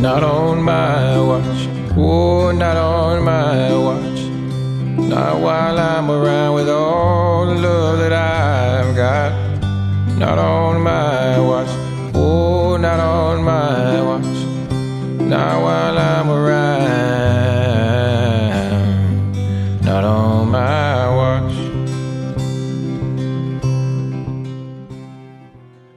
Not on my watch, oh, not on my watch. Not while I'm around with all the love that I've got. Not on my watch, oh, not on my watch. Not while I'm around